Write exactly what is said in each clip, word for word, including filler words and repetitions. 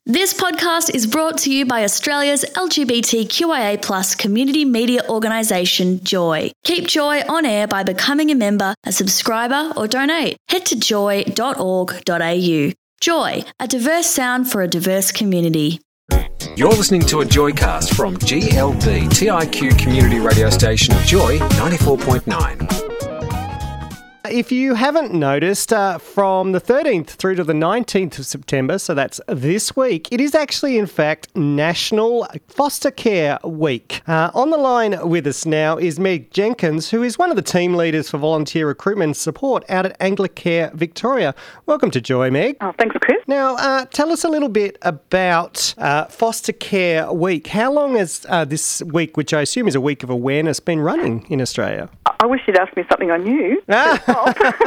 This podcast is brought to you by Australia's L G B T Q I A plus community media organisation, Joy. Keep Joy on air by becoming a member, a subscriber or donate. Head to joy dot org dot a u. Joy, a diverse sound for a diverse community. You're listening to a Joycast from G L B T I Q community radio station Joy ninety-four point nine. If you haven't noticed, uh, from the thirteenth through to the nineteenth of September, so that's this week, it is actually, in fact, National Foster Care Week. Uh, on the line with us now is Meg Jenkins, who is one of the team leaders for volunteer recruitment and support out at Anglicare Victoria. Welcome to Joy, Meg. Oh, thanks, Chris. Now, uh, tell us a little bit about uh, Foster Care Week. How long has uh, this week, which I assume is a week of awareness, been running in Australia? I wish you'd asked me something I knew. Ah.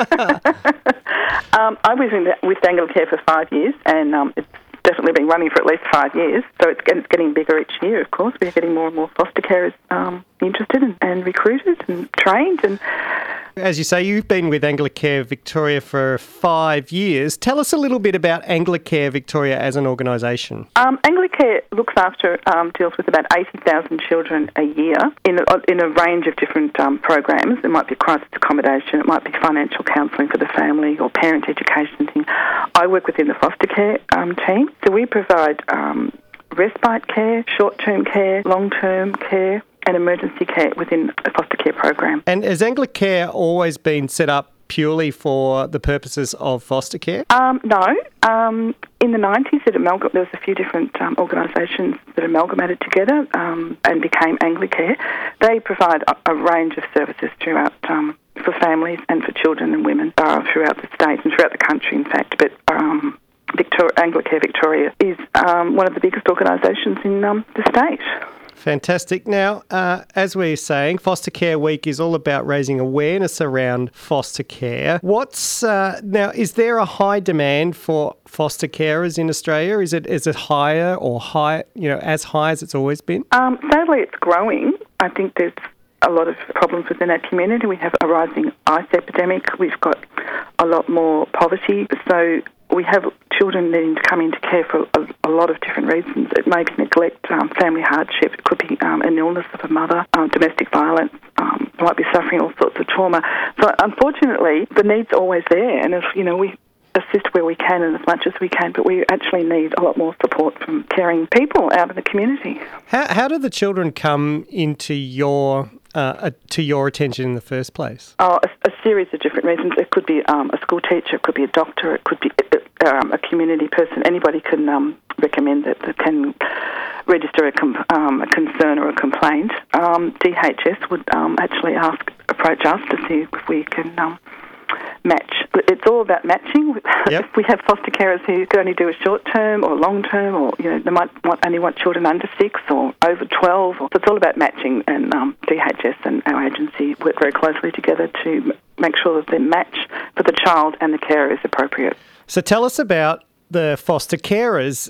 um, I was in the, with Anglicare for five years, and um, it's definitely been running for at least five years. So it's, it's getting bigger each year, of course. We're getting more and more foster carers um, interested and, and recruited and trained. And as you say, you've been with Anglicare Victoria for five years. Tell us a little bit about Anglicare Victoria as an organisation. Um, Anglicare looks after, um, deals with about eighty thousand children a year in a, in a range of different um, programs. It might be crisis accommodation, it might be financial counselling for the family or parent education thing. I work within the foster care um, team, so we provide um, respite care, short-term care, long-term care, and emergency care within a foster care program. And has Anglicare always been set up purely for the purposes of foster care? Um, no. Um, in the nineties, it amalgam- there was a few different um, organisations that amalgamated together um, and became Anglicare. They provide a, a range of services throughout um, for families and for children and women uh, throughout the state and throughout the country, in fact. But um, Victoria, Anglicare Victoria is um, one of the biggest organisations in um, the state. Fantastic. Now, uh, as we're saying, Foster Care Week is all about raising awareness around foster care. What's uh, now? Is there a high demand for foster carers in Australia? Is it is it higher or high? You know, as high as it's always been? Um, sadly, it's growing. I think there's a lot of problems within our community. We have a rising ice epidemic. We've got a lot more poverty. So we have children needing to come into care for a, a lot of different reasons. It may be neglect, um, family hardship, it could be um, an illness of a mother, um, domestic violence, um, might be suffering all sorts of trauma. So unfortunately, the need's always there, and if, you know, we assist where we can and as much as we can, but we actually need a lot more support from caring people out in the community. How, how do the children come into your Uh, to your attention in the first place? Oh, a, a series of different reasons. It could be um, a school teacher, it could be a doctor, it could be um, a community person. Anybody can um, recommend it, that can register a, com- um, a concern or a complaint. Um, D H S would um, actually ask, approach us to see if we can um, match. It's all about matching. Yep. If we have foster carers who can only do a short term or long term, or you know, they might want, only want children under six or over twelve. Or, so it's all about matching, and um, D H S and our agency work very closely together to m- make sure that the match for the child and the carer is appropriate. So tell us about the foster carers.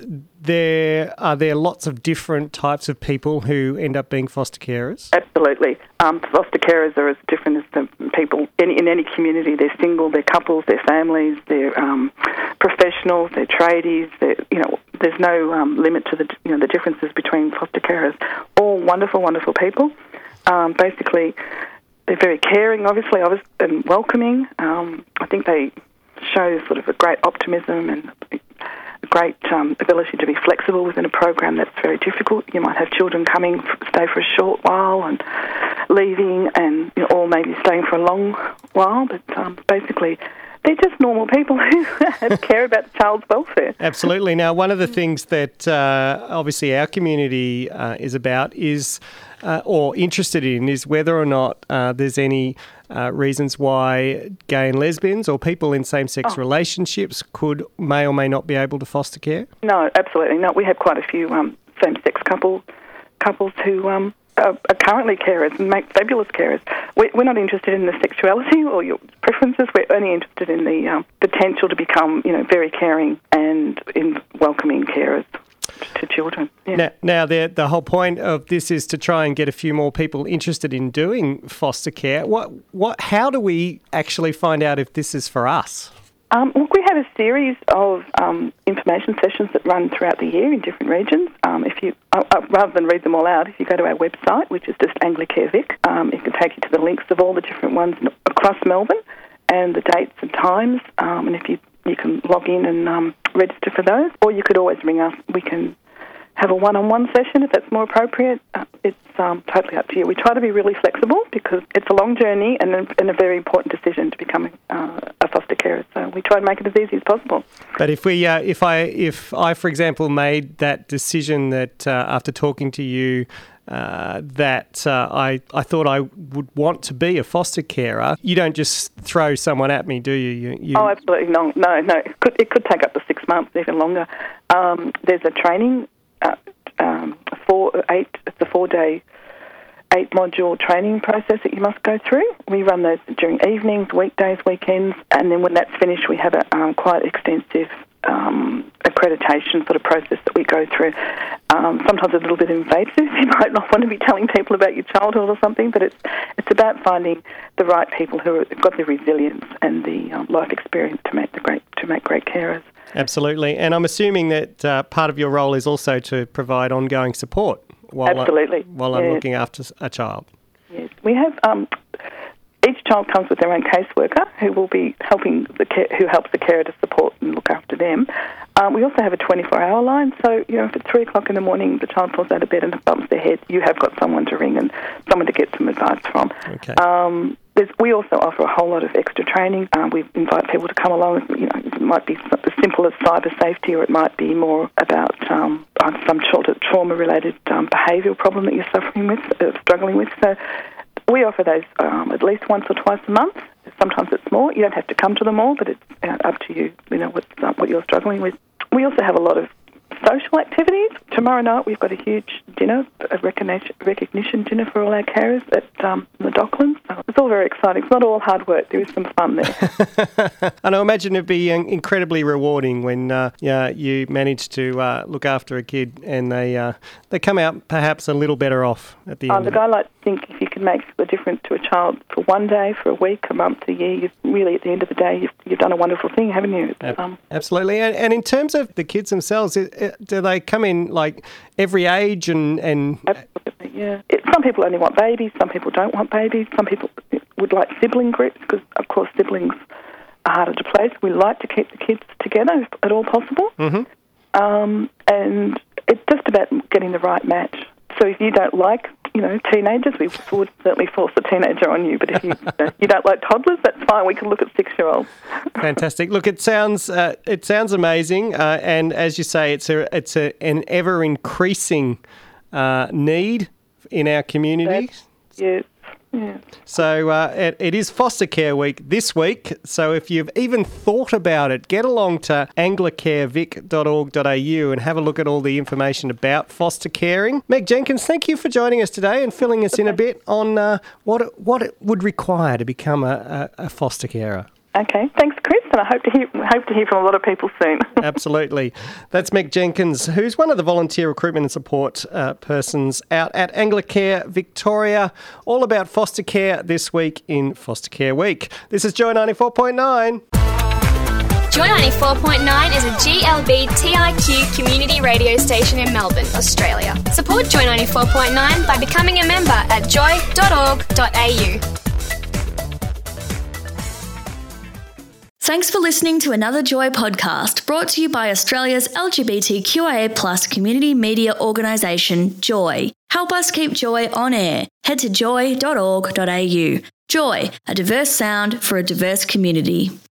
There are there lots of different types of people who end up being foster carers? Absolutely. Um, foster carers are as different as the people in, in any community. They're single, they're couples, they're families, they're um, professionals, they're tradies. They're, you know, there's no um, limit to the you know the differences between foster carers. All wonderful, wonderful people. Um, basically, they're very caring, obviously, and welcoming. Um, I think they show sort of a great optimism and a great um, ability to be flexible within a program that's very difficult. You might have children coming, stay for a short while and leaving, and you know, or maybe staying for a long while, but um, basically they're just normal people who care about the child's welfare. Absolutely. Now, one of the things that uh, obviously our community uh, is about is, uh, or interested in, is whether or not uh, there's any uh, reasons why gay and lesbians or people in same-sex oh. relationships could, may or may not be able to foster care. No, absolutely not. We have quite a few um, same-sex couple, couples who um, are, are currently carers and make fabulous carers. We, we're not interested in the sexuality or your preferences. We're only interested in the um, potential to become, you know, very caring and in welcoming carers to children. Yeah. Now, now the, the whole point of this is to try and get a few more people interested in doing foster care. What, what, how do we actually find out if this is for us? Um, look, we have a series of um, information sessions that run throughout the year in different regions. Um, if you, uh, uh, rather than read them all out, if you go to our website, which is just Anglicare Vic, um, it can take you to the links of all the different ones across Melbourne and the dates and times. Um, and if you you can log in and um, register for those, or you could always ring us. We can have a one-on-one session if that's more appropriate. Uh, it's um, totally up to you. We try to be really flexible because it's a long journey and a, and a very important decision to become uh, a foster carer. So we try to make it as easy as possible. But if we, uh, if I, if I, for example, made that decision that uh, after talking to you, uh, that uh, I, I thought I would want to be a foster carer, you don't just throw someone at me, do you? you, you... Oh, absolutely no, no, no. It could, it could take up to six months, even longer. Um, there's a training. Uh, um, four, eight, it's a four-day, eight-module training process that you must go through. We run those during evenings, weekdays, weekends, and then when that's finished, we have a um, quite extensive um, accreditation sort of process that we go through. Um, sometimes a little bit invasive. You might not want to be telling people about your childhood or something, but it's it's about finding the right people who have got the resilience and the um, life experience to make the great to make great carers. Absolutely. And I'm assuming that uh, part of your role is also to provide ongoing support while, Absolutely. I, while I'm yes. looking after a child. Yes. We have, um, each child comes with their own caseworker who will be helping the care, who helps the carer to support and look after them. Um, we also have a twenty-four hour line, so you know if it's three o'clock in the morning, the child falls out of bed and bumps their head, you have got someone to ring and someone to get some advice from. Okay. Um, There's, we also offer a whole lot of extra training. Uh, we invite people to come along. You know, it might be as simple as cyber safety, or it might be more about um, some trauma-related um, behavioural problem that you're suffering with, uh, struggling with. So we offer those um, at least once or twice a month. Sometimes it's more. You don't have to come to them all, but it's uh, up to you. You know what uh, what you're struggling with. We also have a lot of social activities. Tomorrow night we've got a huge dinner, a recognition, recognition dinner for all our carers at um, the Docklands. So it's all very exciting. It's not all hard work. There is some fun there. And I imagine it'd be incredibly rewarding when uh, yeah, you manage to uh, look after a kid and they uh, they come out perhaps a little better off at the Oh, end. look, of it. I like to think if you can make a difference to a child for one day, for a week, a month, a year, you've really, at the end of the day, you've, you've done a wonderful thing, haven't you? It's, um, Absolutely. And, and in terms of the kids themselves, it, it, do they come in like every age and... and... Absolutely, yeah. It, some people only want babies, some people don't want babies, some people would like sibling groups because, of course, siblings are harder to place. We like to keep the kids together if at all possible. Mm-hmm. Um, and it's just about getting the right match. So if you don't like, you know, teenagers, we would certainly force a teenager on you. But if you, you, know, you don't like toddlers, that's fine. We can look at six-year-olds. Fantastic. Look, it sounds uh, it sounds amazing, uh, and as you say, it's a it's a, an ever increasing uh, need in our community. That's, yes. Yeah. So uh, it, it is Foster Care Week this week. So if you've even thought about it, get along to anglicare vic dot org dot a u and have a look at all the information about foster caring. Meg Jenkins, thank you for joining us today and filling us in a bit on uh, what it, what it would require to become a, a, a foster carer. Okay, thanks, Chris, and I hope to hear hope to hear from a lot of people soon. Absolutely. That's Meg Jenkins, who's one of the volunteer recruitment and support uh, persons out at Anglicare Victoria, all about foster care this week in Foster Care Week. This is Joy ninety-four point nine. Joy ninety-four point nine is a G L B T I Q community radio station in Melbourne, Australia. Support Joy ninety-four point nine by becoming a member at joy dot org dot a u. Thanks for listening to another Joy podcast brought to you by Australia's L G B T Q I A plus community media organisation, Joy. Help us keep Joy on air. Head to joy dot org dot a u. Joy, a diverse sound for a diverse community.